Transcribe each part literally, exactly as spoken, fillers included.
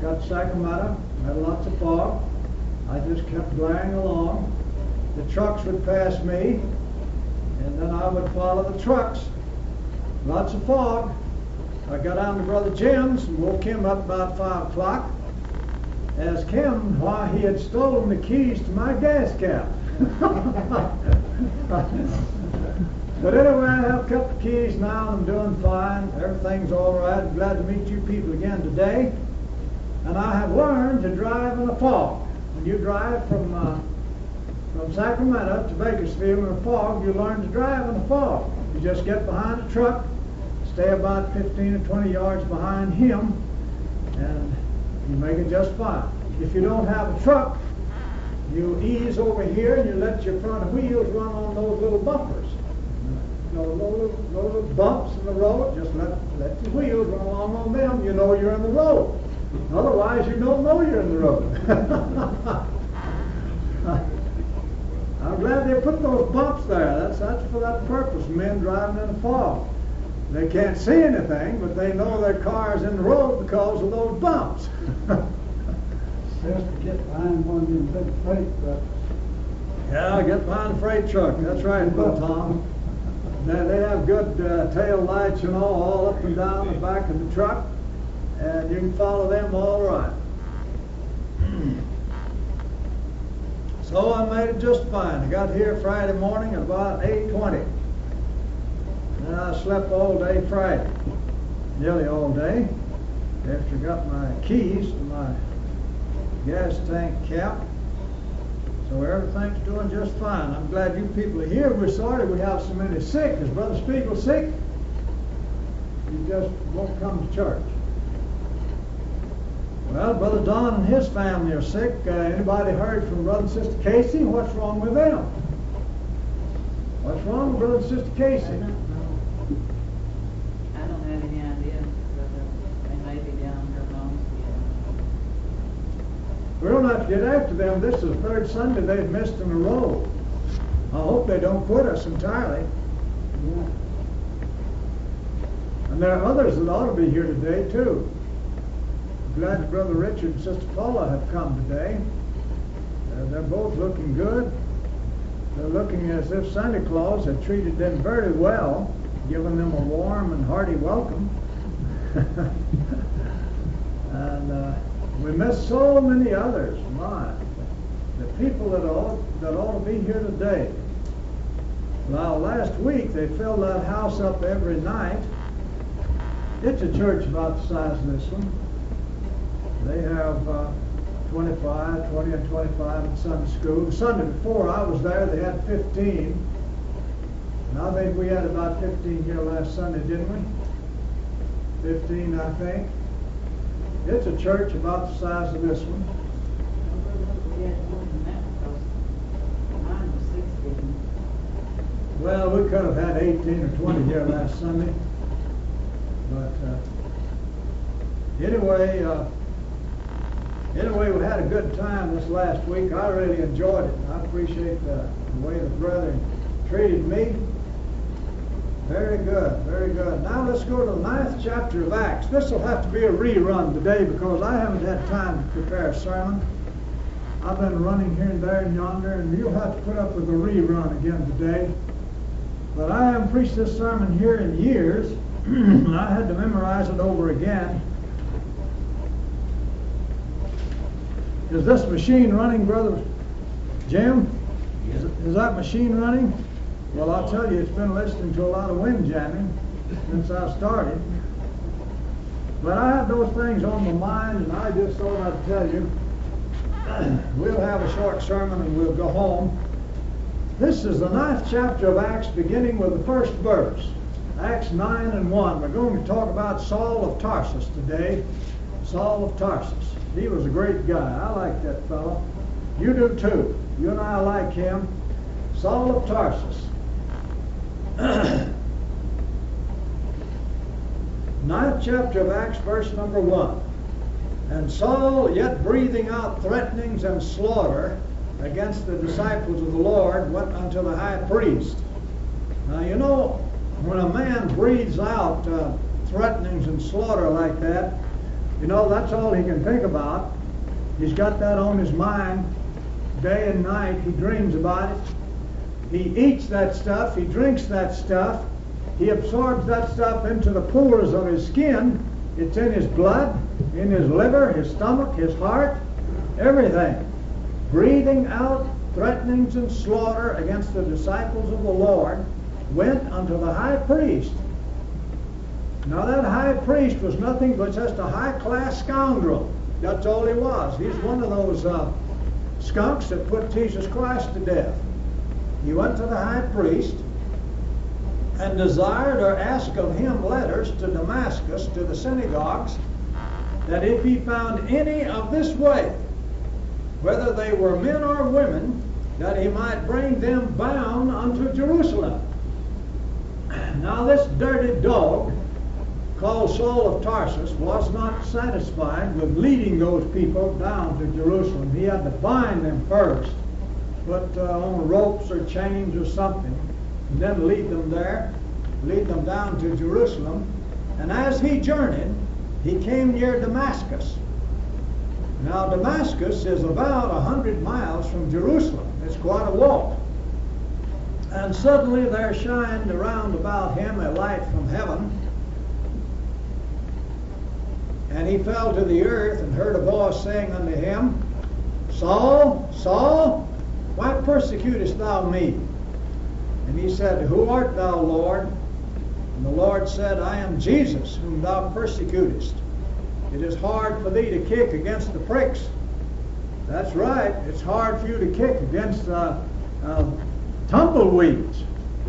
got to Sacramento, had lots of fog. I just kept blaring along. The trucks would pass me, and then I would follow the trucks. Lots of fog. I got down to Brother Jim's and woke him up about five o'clock. Asked him why he had stolen the keys to my gas cap. But anyway, I have kept the keys now and I'm doing fine. Everything's all right. I'm glad to meet you people again today. And I have learned to drive in a fog. When you drive from uh, from Sacramento to Bakersfield in a fog, you learn to drive in a fog. You just get behind a truck, stay about fifteen or twenty yards behind him, and you make it just fine. If you don't have a truck, you ease over here and you let your front wheels run on those little bumpers. You know, those little, those little bumps in the road, just let, let the wheels run along on them. You know you're in the road. Otherwise, you don't know you're in the road. I'm glad they put those bumps there. That's, that's for that purpose, men driving in a fog. They can't see anything, but they know their car's in the road because of those bumps. Just to get behind one of them big freight trucks. Yeah, get behind the freight truck. That's right, Bill Tom. Now, they have good uh, tail lights, you know, all up and down the back of the truck, and you can follow them all right. So I made it just fine. I got here Friday morning at about eight twenty. And I slept all day Friday, nearly all day, after I got my keys to my gas tank cap. So everything's doing just fine. I'm glad you people are here. We're sorry we have so many sick. Is Brother Spiegel sick? He just won't come to church. Well, Brother Don and his family are sick. Uh, anybody heard from Brother and Sister Casey? What's wrong with them? What's wrong with Brother and Sister Casey? I don't know. I don't have any idea whether they may be down here long. We don't have to get after them. This is the third Sunday they've missed in a row. I hope they don't quit us entirely. Yeah. And there are others that ought to be here today, too. I'm glad that Brother Richard and Sister Paula have come today. Uh, they're both looking good. They're looking as if Santa Claus had treated them very well, given them a warm and hearty welcome. And uh, we miss so many others. My, the people that ought, that ought to be here today. Now, last week they filled that house up every night. It's a church about the size of this one. They have uh, twenty-five, twenty and twenty-five in Sunday school. The Sunday before I was there, they had fifteen. And I think we had about fifteen here last Sunday, didn't we? fifteen, I think. It's a church about the size of this one. We had more than that because mine was sixteen. Well, we could have had eighteen or twenty here last Sunday. But uh, anyway, uh, anyway, we had a good time this last week. I really enjoyed it. I appreciate the, the way the brethren treated me. Very good, very good. Now let's go to the ninth chapter of Acts. This will have to be a rerun today because I haven't had time to prepare a sermon. I've been running here and there and yonder, and you'll have to put up with a rerun again today. But I haven't preached this sermon here in years. I had to memorize it over again. Is this machine running, Brother Jim? Is, is that machine running? Well, I'll tell you, it's been listening to a lot of wind jamming since I started. But I had those things on my mind, and I just thought I'd tell you. We'll have a short sermon and we'll go home. This is the ninth chapter of Acts, beginning with the first verse. Acts nine and one. We're going to talk about Saul of Tarsus today. Saul of Tarsus. He was a great guy. I like that fellow. You do too. You and I like him. Saul of Tarsus. Ninth chapter of Acts, verse number one. And Saul, yet breathing out threatenings and slaughter against the disciples of the Lord, went unto the high priest. Now, you know, when a man breathes out uh, threatenings and slaughter like that, You know, that's all he can think about. He's got that on his mind day and night. He dreams about it. He eats that stuff. He drinks that stuff. He absorbs that stuff into the pores of his skin. It's in his blood, in his liver, his stomach, his heart, everything. Breathing out threatenings and slaughter against the disciples of the Lord went unto the high priest. Now that high priest was nothing but just a high-class scoundrel. That's all he was. He's one of those uh, skunks that put Jesus Christ to death. He went to the high priest and desired or asked of him letters to Damascus, to the synagogues, that if he found any of this way, whether they were men or women, that he might bring them bound unto Jerusalem. Now this dirty dog, called Saul of Tarsus, was not satisfied with leading those people down to Jerusalem. He had to bind them first, put uh, on ropes or chains or something, and then lead them there, lead them down to Jerusalem. And as he journeyed, he came near Damascus. Now Damascus is about a hundred miles from Jerusalem. It's quite a walk. And suddenly there shined around about him a light from heaven. And he fell to the earth and heard a voice saying unto him, Saul, Saul, why persecutest thou me? And he said, Who art thou, Lord? And the Lord said, I am Jesus, whom thou persecutest. It is hard for thee to kick against the pricks. That's right. It's hard for you to kick against uh, uh, tumbleweeds.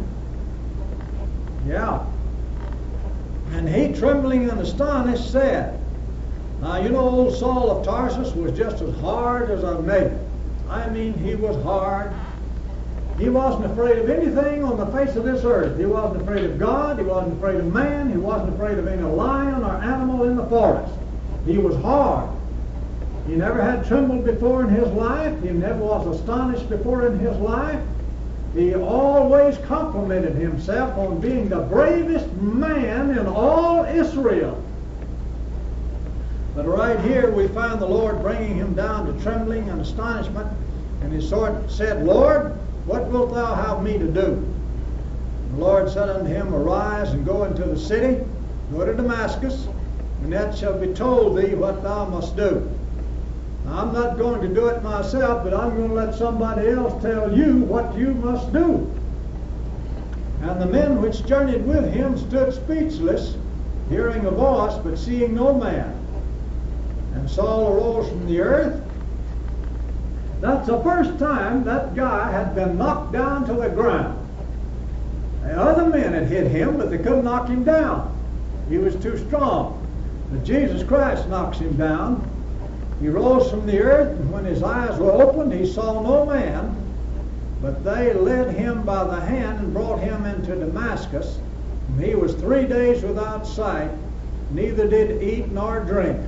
Yeah. And he, trembling and astonished, said, Now, you know, old Saul of Tarsus was just as hard as a nail. I mean, he was hard. He wasn't afraid of anything on the face of this earth. He wasn't afraid of God. He wasn't afraid of man. He wasn't afraid of any lion or animal in the forest. He was hard. He never had trembled before in his life. He never was astonished before in his life. He always complimented himself on being the bravest man in all Israel. But right here we find the Lord bringing him down to trembling and astonishment. And he said, Lord, what wilt thou have me to do? And the Lord said unto him, Arise and go into the city, go to Damascus, and that shall be told thee what thou must do. Now, I'm not going to do it myself, but I'm going to let somebody else tell you what you must do. And the men which journeyed with him stood speechless, hearing a voice, but seeing no man. And Saul arose from the earth. That's the first time that guy had been knocked down to the ground. The other men had hit him, but they couldn't knock him down. He was too strong. But Jesus Christ knocks him down. He rose from the earth, and when his eyes were opened, he saw no man, but they led him by the hand and brought him into Damascus. And he was three days without sight, neither did eat nor drink.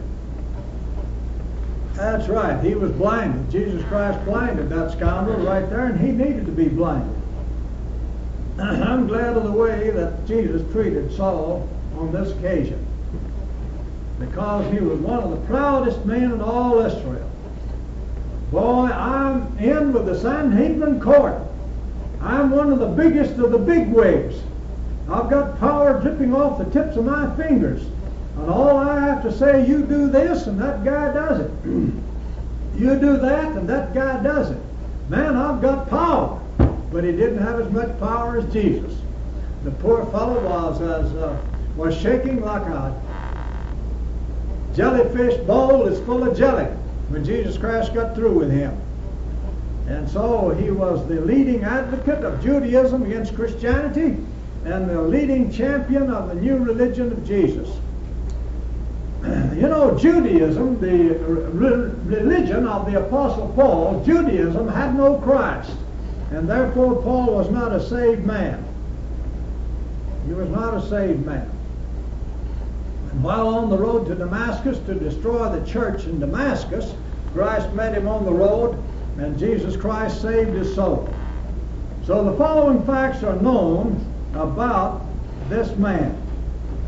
That's right, he was blinded. Jesus Christ blinded that scoundrel right there, and he needed to be blinded. I'm glad of the way that Jesus treated Saul on this occasion, because he was one of the proudest men in all Israel. Boy, I'm in with the Sanhedrin court. I'm one of the biggest of the bigwigs. I've got power dripping off the tips of my fingers. And all I have to say, you do this, and that guy does it. You do that, and that guy does it. Man, I've got power. But he didn't have as much power as Jesus. The poor fellow was as uh, was shaking like a jellyfish bowl that's full of jelly when Jesus Christ got through with him. And so he was the leading advocate of Judaism against Christianity and the leading champion of the new religion of Jesus. You know, Judaism, the re- religion of the Apostle Paul, Judaism had no Christ. And therefore Paul was not a saved man. He was not a saved man. And while on the road to Damascus to destroy the church in Damascus, Christ met him on the road, and Jesus Christ saved his soul. So the following facts are known about this man.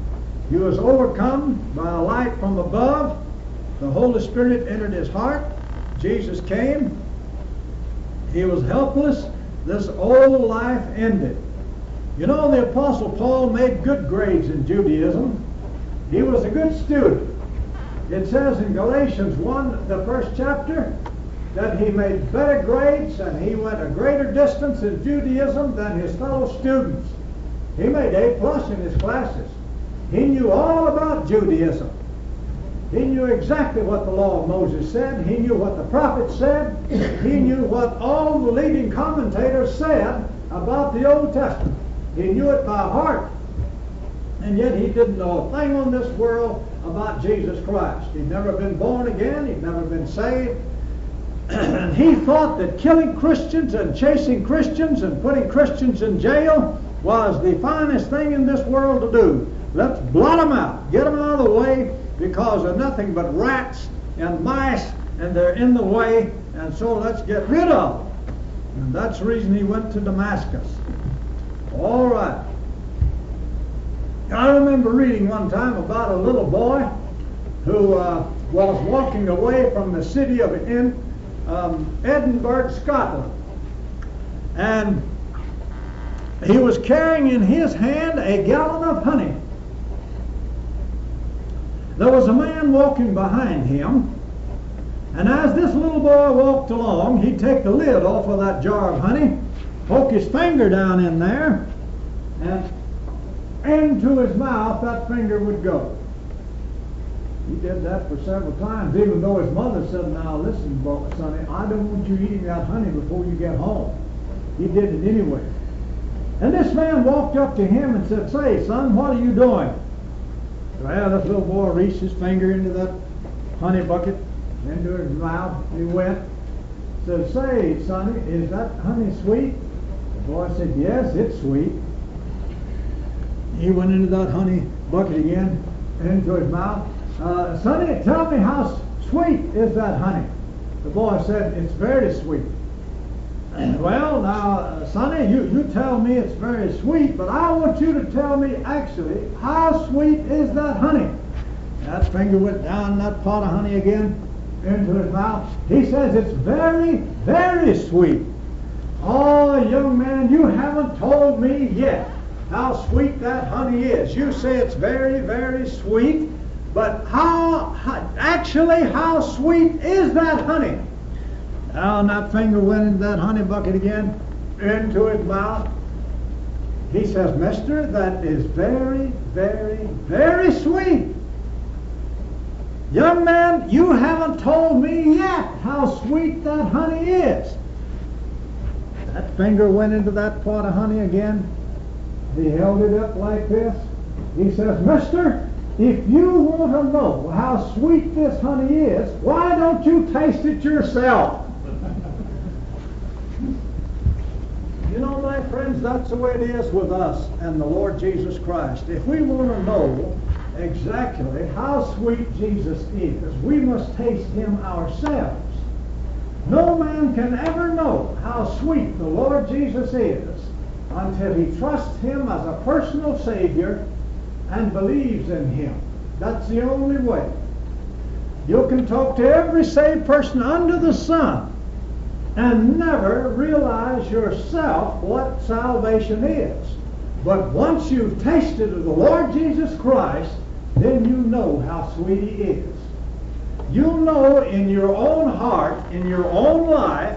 He was overcome by a light from above. The Holy Spirit entered his heart. Jesus came. He was helpless. This old life ended. You know, the Apostle Paul made good grades in Judaism. He was a good student. It says in Galatians one, the first chapter, that he made better grades and he went a greater distance in Judaism than his fellow students. He made A plus in his classes. He knew all about Judaism. He knew exactly what the law of Moses said. He knew what the prophets said. He knew what all the leading commentators said about the Old Testament. He knew it by heart. And yet he didn't know a thing on this world about Jesus Christ. He'd never been born again. He'd never been saved. And he thought that killing Christians and chasing Christians and putting Christians in jail was the finest thing in this world to do. Let's blot them out. Get them out of the way, because they're nothing but rats and mice, and they're in the way, and so let's get rid of them. And that's the reason he went to Damascus. All right. I remember reading one time about a little boy who uh, was walking away from the city of in, um, Edinburgh, Scotland. And he was carrying in his hand a gallon of honey. There was a man walking behind him, and as this little boy walked along, he'd take the lid off of that jar of honey, poke his finger down in there, and into his mouth that finger would go. He did that for several times, even though his mother said, "Now listen, boy, sonny, I don't want you eating that honey before you get home." He did it anyway. And this man walked up to him and said, "Say, son, what are you doing?" Well, this little boy reached his finger into that honey bucket, into his mouth. He went. Said, "Say, sonny, is that honey sweet?" The boy said, "Yes, it's sweet." He went into that honey bucket again, into his mouth. Uh, "Sonny, tell me, how sweet is that honey?" The boy said, "It's very sweet." "Well, now, uh, sonny, you, you tell me it's very sweet, but I want you to tell me actually, how sweet is that honey?" That finger went down in that pot of honey again, into his mouth. He says, "It's very, very sweet." "Oh, young man, you haven't told me yet how sweet that honey is. You say it's very, very sweet, but how, how actually, how sweet is that honey?" Down that finger went into that honey bucket again, into his mouth. He says, "Mister, that is very, very, very sweet." "Young man, you haven't told me yet how sweet that honey is." That finger went into that pot of honey again. He held it up like this. He says, "Mister, if you want to know how sweet this honey is, why don't you taste it yourself?" You know, my friends, that's the way it is with us and the Lord Jesus Christ. If we want to know exactly how sweet Jesus is, we must taste him ourselves. No man can ever know how sweet the Lord Jesus is until he trusts him as a personal Savior and believes in him. That's the only way. You can talk to every saved person under the sun and never realize yourself what salvation is. But once you've tasted of the Lord Jesus Christ, then you know how sweet he is. You know in your own heart, in your own life,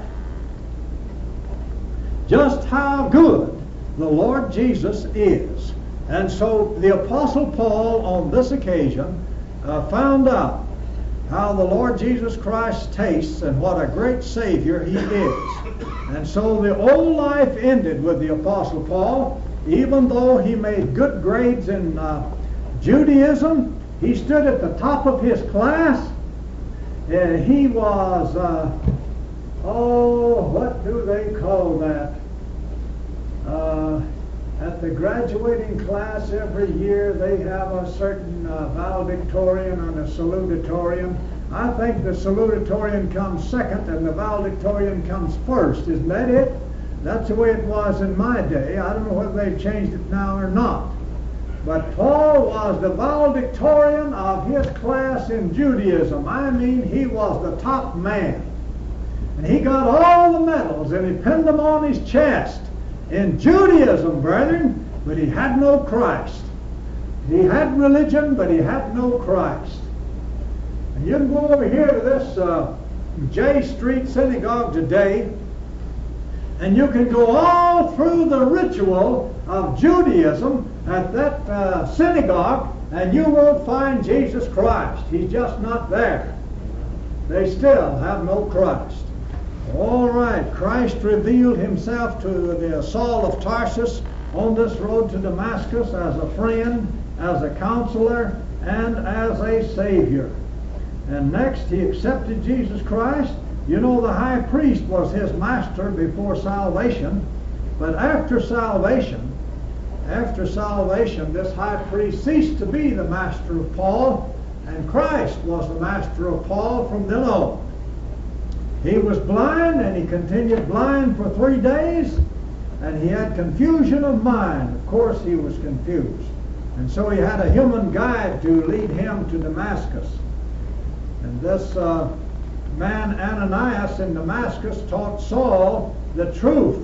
just how good the Lord Jesus is. And so the Apostle Paul on this occasion uh, found out how the Lord Jesus Christ tastes and what a great Savior he is. And so the old life ended with the Apostle Paul. Even though he made good grades in uh, Judaism, he stood at the top of his class. Uh, he was, uh, oh, what do they call that? Uh, at the graduating class every year, they have a certain uh, valedictorian and a salutatorian. I think the salutatorian comes second and the valedictorian comes first. Isn't that it? That's the way it was in my day. I don't know whether they've changed it now or not. But Paul was the valedictorian of his class in Judaism. I mean, he was the top man. And he got all the medals and he pinned them on his chest in Judaism, brethren, but he had no Christ. He had religion, but he had no Christ. And you can go over here to this uh, J Street Synagogue today, and you can go all through the ritual of Judaism at that uh, synagogue, and you won't find Jesus Christ. He's just not there. They still have no Christ. All right, Christ revealed himself to the Saul of Tarsus on this road to Damascus as a friend, as a counselor, and as a Savior. And next, he accepted Jesus Christ. You know, the high priest was his master before salvation, but after salvation, after salvation, this high priest ceased to be the master of Paul, and Christ was the master of Paul from then on. He was blind, and he continued blind for three days, and he had confusion of mind. Of course, he was confused. And so he had a human guide to lead him to Damascus. And this uh, man Ananias in Damascus taught Saul the truth.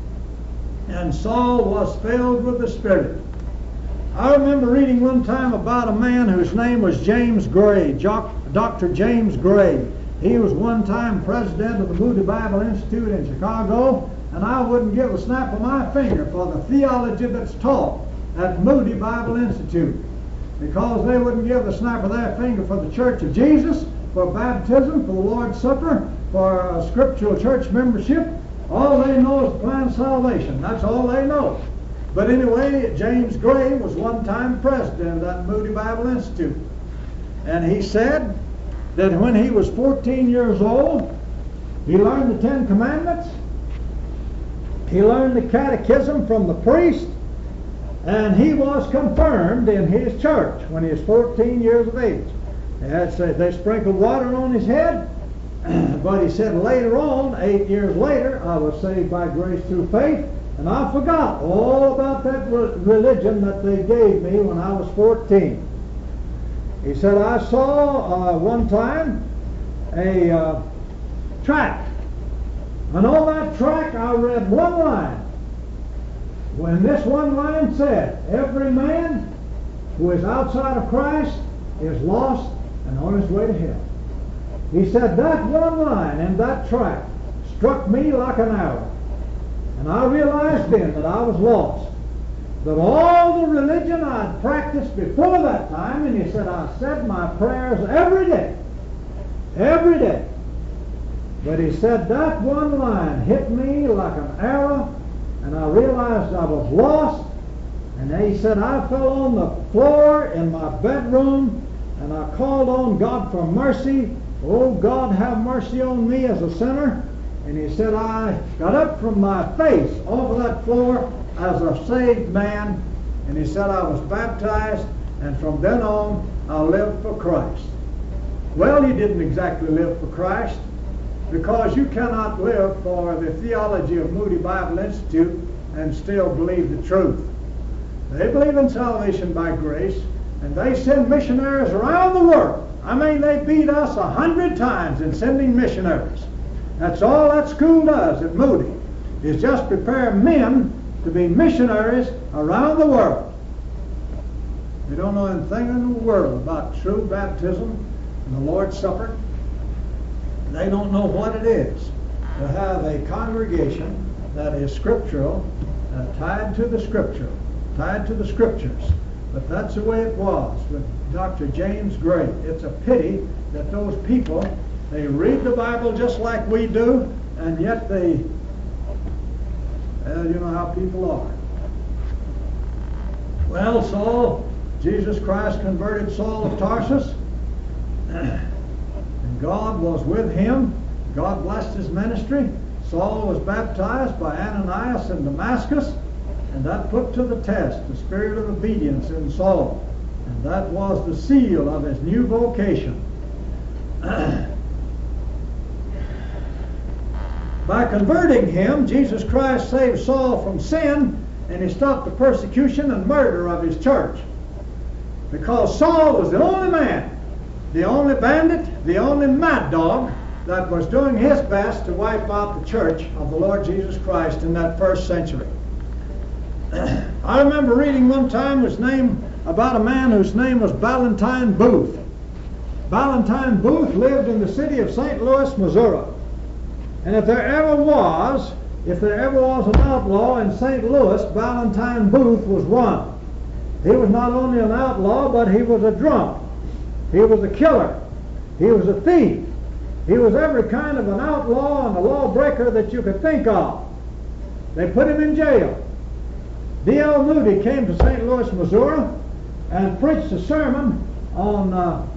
And Saul was filled with the Spirit. I remember reading one time about a man whose name was James Gray, Doctor James Gray. He was one time president of the Moody Bible Institute in Chicago, and I wouldn't give a snap of my finger for the theology that's taught at Moody Bible Institute, because they wouldn't give the snap of their finger for the Church of Jesus, for baptism, for the Lord's Supper, for uh, scriptural church membership. All they know is the plan of salvation. That's all they know. But anyway, James Gray was one time president of that Moody Bible Institute. And he said that when he was fourteen years old, he learned the Ten Commandments, he learned the catechism from the priest, and he was confirmed in his church when he was fourteen years of age. They, had said, they sprinkled water on his head, but he said later on, eight years later, I was saved by grace through faith, and I forgot all about that re- religion that they gave me when I was fourteen. He said, I saw uh, one time a uh, tract, and on that tract I read one line. When this one line said, every man who is outside of Christ is lost and on his way to hell. He said that one line in that tract struck me like an arrow. And I realized then that I was lost. That all the religion I had practiced before that time, and he said I said my prayers every day. Every day. But he said that one line hit me like an arrow, and I realized I was lost. And then he said I fell on the floor in my bedroom, and I called on God for mercy. Oh, God, have mercy on me as a sinner. And he said I got up from my face off of that floor as a saved man. And he said I was baptized, and from then on I lived for Christ. Well, you didn't exactly live for Christ, because you cannot live for the theology of Moody Bible Institute and still believe the truth. They believe in salvation by grace, and they send missionaries around the world. I mean, they beat us a hundred times in sending missionaries. That's all that school does at Moody, is just prepare men to be missionaries around the world. They don't know anything in the world about true baptism and the Lord's Supper. They don't know what it is to have a congregation that is scriptural, uh, tied to the scripture, tied to the scriptures. But that's the way it was with Doctor James Gray. It's a pity that those people, they read the Bible just like we do, and yet they, well, you know how people are. Well, Saul, Jesus Christ converted Saul of Tarsus, and God was with him. God blessed his ministry. Saul was baptized by Ananias in Damascus, and that put to the test the spirit of obedience in Saul. And that was the seal of his new vocation. By converting him, Jesus Christ saved Saul from sin, and he stopped the persecution and murder of his church. Because Saul was the only man, the only bandit, the only mad dog that was doing his best to wipe out the church of the Lord Jesus Christ in that first century. I remember reading one time his name about a man whose name was Valentine Booth. Valentine Booth lived in the city of Saint Louis, Missouri. And if there ever was, if there ever was an outlaw in Saint Louis, Valentine Booth was one. He was not only an outlaw, but he was a drunk. He was a killer. He was a thief. He was every kind of an outlaw and a lawbreaker that you could think of. They put him in jail. D L Moody came to Saint Louis, Missouri, and preached a sermon on uh,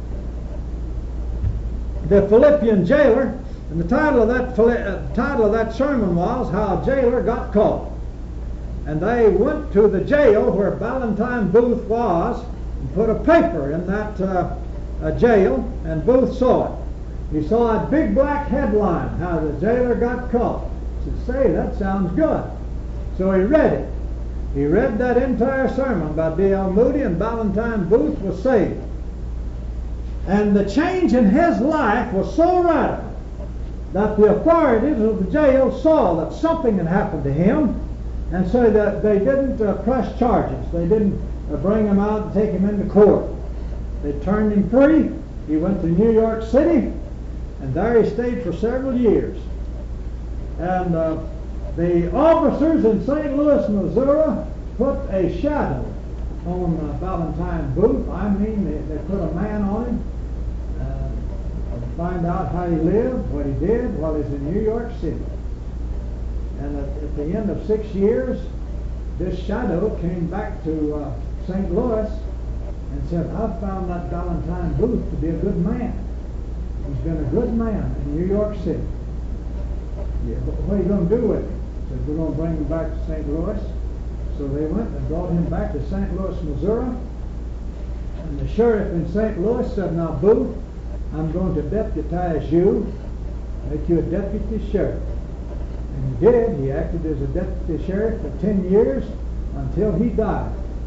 the Philippian jailer, and the title of that uh, title of that sermon was "How a Jailer Got Caught." And they went to the jail where Valentine Booth was and put a paper in that uh, uh, jail, and Booth saw it. He saw a big black headline, "How the Jailer Got Caught." He said, "Say, that sounds good." So he read it. He read that entire sermon by D L Moody, and Valentine Booth was saved. And the change in his life was so radical that the authorities of the jail saw that something had happened to him, and so that they didn't uh, press charges. They didn't uh, bring him out and take him into court. They turned him free. He went to New York City, and there he stayed for several years. And uh, the officers in Saint Louis, Missouri, put a shadow on uh, Valentine Booth. I mean, they, they put a man on him uh, to find out how he lived, what he did while he was in New York City. And at, at the end of six years, this shadow came back to uh, Saint Louis and said, "I found that Valentine Booth to be a good man. He's been a good man in New York City." Yeah, but what are you going to do with him? Said, "We're going to bring him back to Saint Louis." So they went and brought him back to Saint Louis, Missouri. And the sheriff in Saint Louis said, "Now, Booth, I'm going to deputize you, make you a deputy sheriff." And he did. He acted as a deputy sheriff for ten years until he died.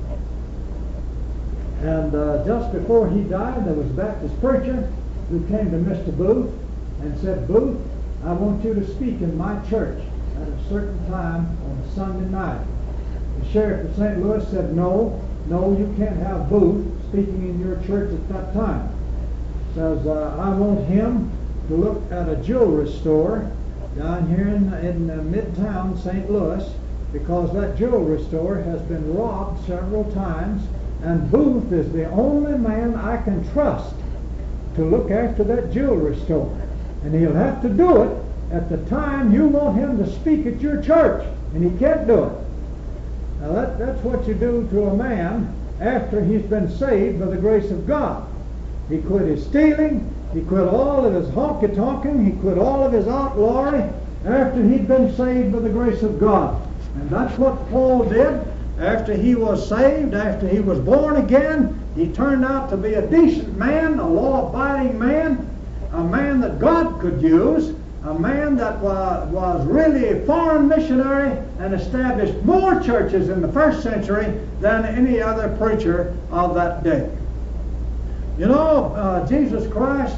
And uh, just before he died, there was a Baptist preacher who came to Mister Booth and said, "Booth, I want you to speak in my church at a certain time on a Sunday night." The sheriff of Saint Louis said, no, no, you can't have Booth speaking in your church at that time. Says, uh, I want him to look at a jewelry store down here in, in uh, Midtown, Saint Louis, because that jewelry store has been robbed several times, and Booth is the only man I can trust to look after that jewelry store. And he'll have to do it at the time you want him to speak at your church, and he can't do it. Now that, that's what you do to a man after he's been saved by the grace of God. He quit his stealing, he quit all of his honky-tonking, he quit all of his outlawry after he'd been saved by the grace of God. And that's what Paul did. After he was saved, after he was born again, he turned out to be a decent man, a law-abiding man, a man that God could use, a man that was, was really a foreign missionary and established more churches in the first century than any other preacher of that day. You know, uh, Jesus Christ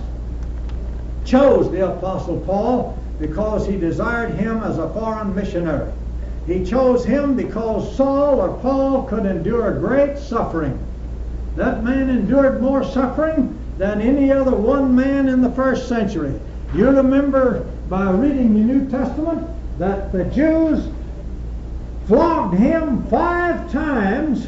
chose the Apostle Paul because he desired him as a foreign missionary. He chose him because Saul or Paul could endure great suffering. That man endured more suffering than any other one man in the first century. You remember by reading the New Testament that the Jews flogged him five times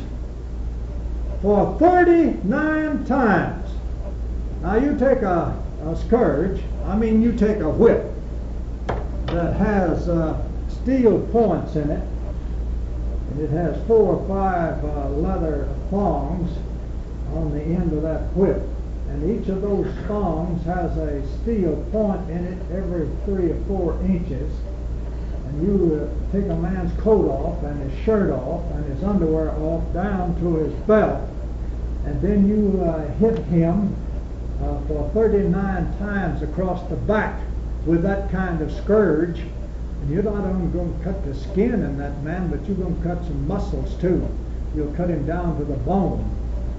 for thirty-nine times. Now you take a, a scourge, I mean you take a whip that has uh, steel points in it, and it has four or five uh, leather thongs on the end of that whip. And each of those thongs has a steel point in it every three or four inches. And you uh, take a man's coat off and his shirt off and his underwear off down to his belt. And then you uh, hit him uh, for thirty-nine times across the back with that kind of scourge. And you're not only going to cut the skin in that man, but you're going to cut some muscles too. You'll cut him down to the bone.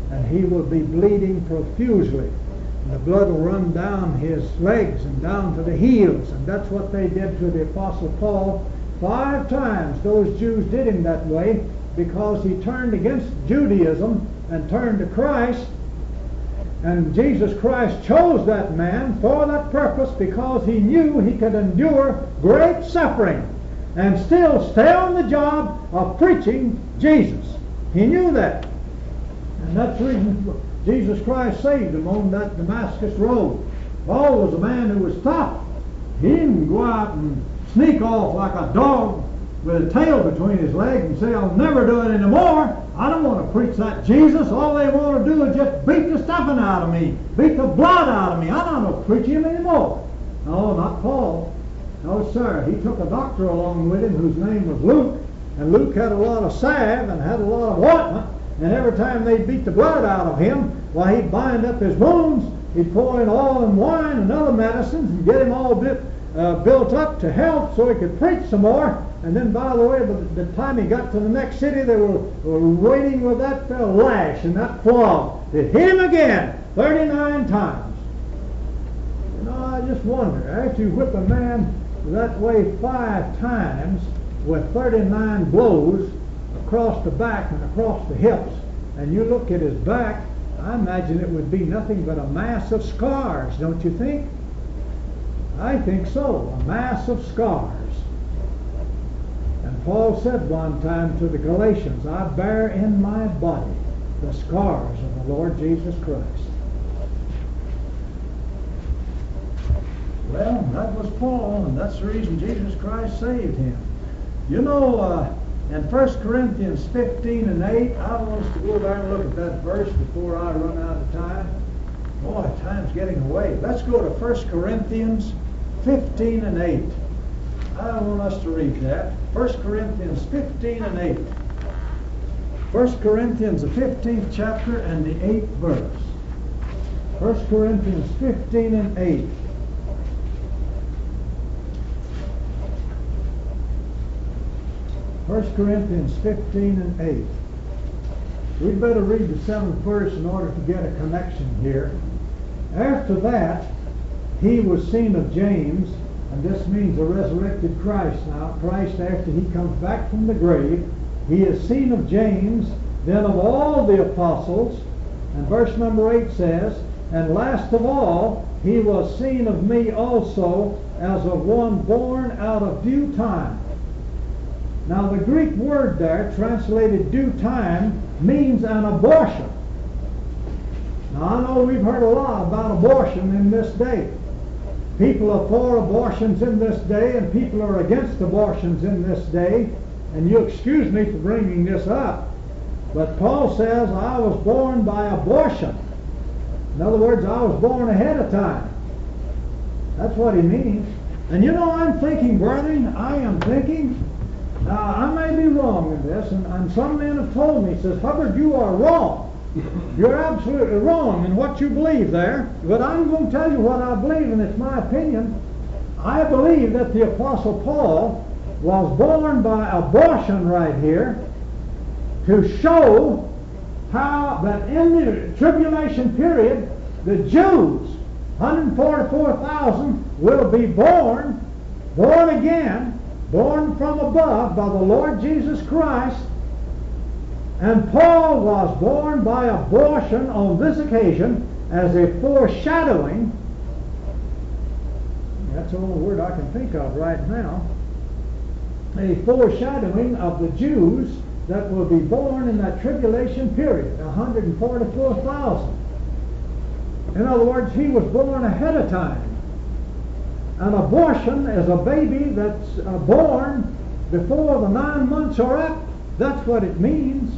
and he will be bleeding profusely. And the blood will run down his legs and down to the heels, and that's what they did to the Apostle Paul. Five times those Jews did him that way because he turned against Judaism and turned to Christ. And Jesus Christ chose that man for that purpose because he knew he could endure great suffering and still stay on the job of preaching Jesus. He knew that. And that's the reason Jesus Christ saved him on that Damascus road. Paul was a man who was tough. He didn't go out and sneak off like a dog with a tail between his legs and say, I'll never do it anymore. I don't want to preach that Jesus. All they want to do is just beat the stuffing out of me, beat the blood out of me. I don't want to preach him anymore. No, not Paul. No, sir. He took a doctor along with him whose name was Luke, and Luke had a lot of salve and had a lot of ointment, and every time they beat the blood out of him, why, he'd bind up his wounds, he'd pour in oil and wine and other medicines and get him all bit, uh, built up to health so he could preach some more. And then, by the way, by the time he got to the next city, they were, were waiting with that uh, lash and that flog. It hit him again, thirty-nine times. You know, I just wonder, after you whip a man that way five times with thirty-nine blows across the back and across the hips, and you look at his back, I imagine it would be nothing but a mass of scars, don't you think? I think so, a mass of scars. And Paul said one time to the Galatians, I bear in my body the scars of the Lord Jesus Christ. Well, that was Paul, and that's the reason Jesus Christ saved him. You know, uh, in First Corinthians fifteen and eight, I want us to go there and look at that verse before I run out of time. Boy, time's getting away. Let's go to First Corinthians fifteen and eight. I want us to read that. First Corinthians fifteen and eight. First Corinthians, the fifteenth chapter and the eighth verse. First Corinthians fifteen and eight. First Corinthians fifteen and eight. We'd better read the seventh verse in order to get a connection here. After that, he was seen of James, and this means the resurrected Christ now. Christ, after he comes back from the grave, he is seen of James, then of all the apostles. And verse number eight says, and last of all, he was seen of me also, as of one born out of due time. Now the Greek word there, translated due time, means an abortion. Now I know we've heard a lot about abortion in this day. People are for abortions in this day, and people are against abortions in this day. And you excuse me for bringing this up, but Paul says, I was born by abortion. In other words, I was born ahead of time. That's what he means. And you know, I'm thinking, brethren, I am thinking, now I may be wrong in this, and, and some men have told me, says, Hubbard, you are wrong. You're absolutely wrong in what you believe there, but I'm going to tell you what I believe, and it's my opinion. I believe that the Apostle Paul was born by abortion right here to show how that in the tribulation period, the Jews, one hundred forty-four thousand, will be born, born again, born from above by the Lord Jesus Christ. And Paul was born by abortion on this occasion as a foreshadowing. That's the only word I can think of right now. A foreshadowing of the Jews that will be born in that tribulation period, one hundred forty-four thousand. In other words, he was born ahead of time. An abortion is a baby that's uh, born before the nine months are up. That's what it means.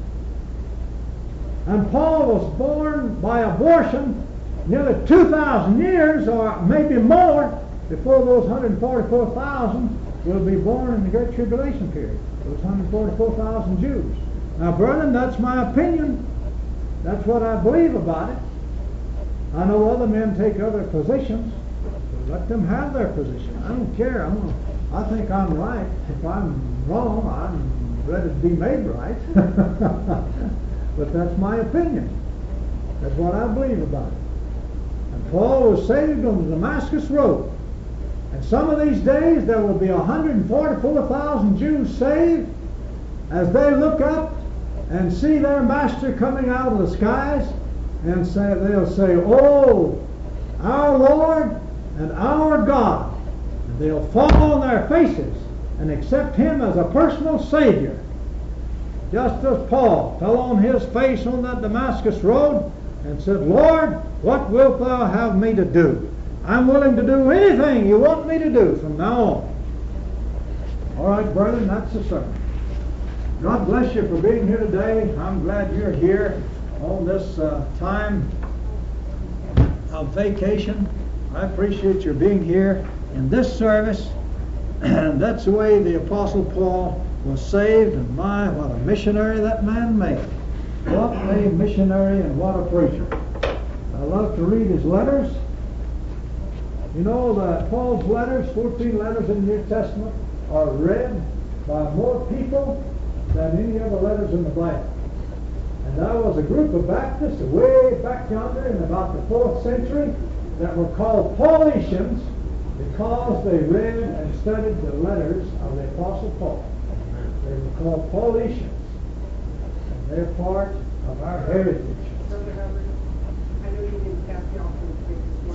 And Paul was born by abortion nearly two thousand years, or maybe more, before those one hundred forty-four thousand will be born in the Great Tribulation period. Those one hundred forty-four thousand Jews. Now, brethren, that's my opinion. That's what I believe about it. I know other men take other positions. Let them have their position. I don't care. I'm gonna, I think I'm right. If I'm wrong, I'm ready to be made right. but that's my opinion. That's what I believe about it. And Paul was saved on the Damascus Road. And some of these days there will be one hundred forty-four thousand Jews saved as they look up and see their master coming out of the skies, and say, they'll say, "Oh, our Lord and our God." And they'll fall on their faces and accept Him as a personal Savior. Just as Paul fell on his face on that Damascus road and said, "Lord, what wilt thou have me to do? I'm willing to do anything you want me to do from now on." All right, brethren, that's the sermon. God bless you for being here today. I'm glad you're here on this uh, time of vacation. I appreciate your being here in this service. And that's the way the Apostle Paul was saved. And my, what a missionary that man made. What a missionary and what a preacher. I love to read his letters. You know that Paul's letters, fourteen letters in the New Testament, are read by more people than any other letters in the Bible. And there was a group of Baptists way back yonder in about the fourth century that were called Paulicians because they read and studied the letters of the Apostle Paul. They were called Paulicians. And they're part of our heritage. Brother Hubbard, I know you didn't have the offering.